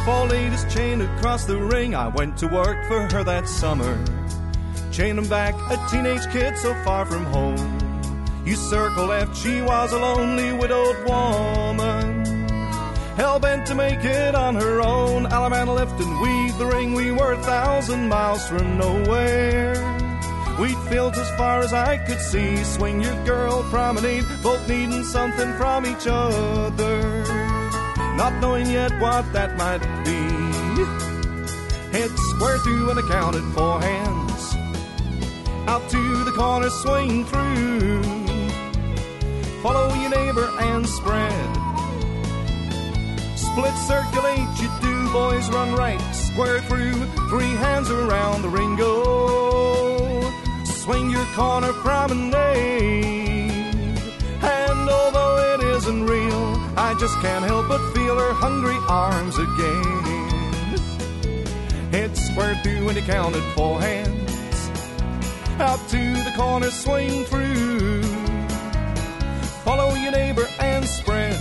Four-laid his chain across the ring. I went to work for her that summer. Chained him back, a teenage kid so far from home. You circle left, she was a lonely widowed woman, hell-bent to make it on her own. Alabama left and weaved the ring. We were 1,000 miles from nowhere. Wheat fields as far as I could see. Swing your girl promenade, both needing something from each other, not knowing yet what that might be. Head square through and I counted 4 hands. Out to the corner, swing through. Follow your neighbor and spread. Split, circulate, you do, boys, run right. Square through, 3 hands around the ring, go. Swing your corner promenade. And although it isn't real, I just can't help but feel her hungry arms again. Head square through and you counted 4 hands. Out to the corner, swing through. Follow your neighbor and spread.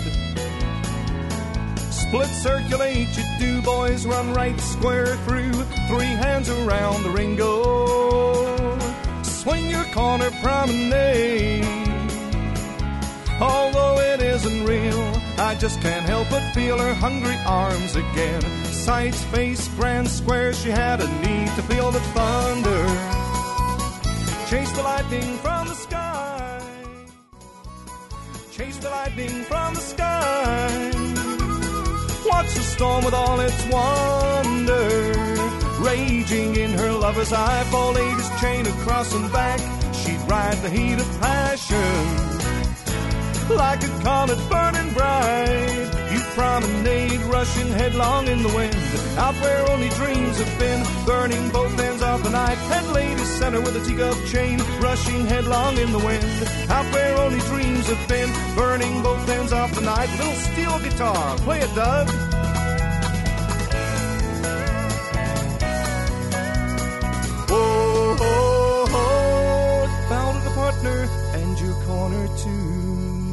Split, circulate, you do, boys, run right. Square through, 3 hands around the ring, go. Swing your corner promenade. Although it isn't real, I just can't help but feel her hungry arms again. Sights, face, grand square, she had a need to feel the thunder. Chase the lightning from the sky. Chase the lightning from the sky. Watch the storm with all its wonder raging in her lover's eye. Four-laid his chain across and back. She'd ride the heat of passion like a comet burning bright. You promenade, rushing headlong in the wind, out where only dreams have been, burning both ends of the night. And lady center with a teacup chain, rushing headlong in the wind, out where only dreams have been, burning both ends of the night. Little steel guitar, play it, Doug. Oh, oh, oh, found a partner and your corner too.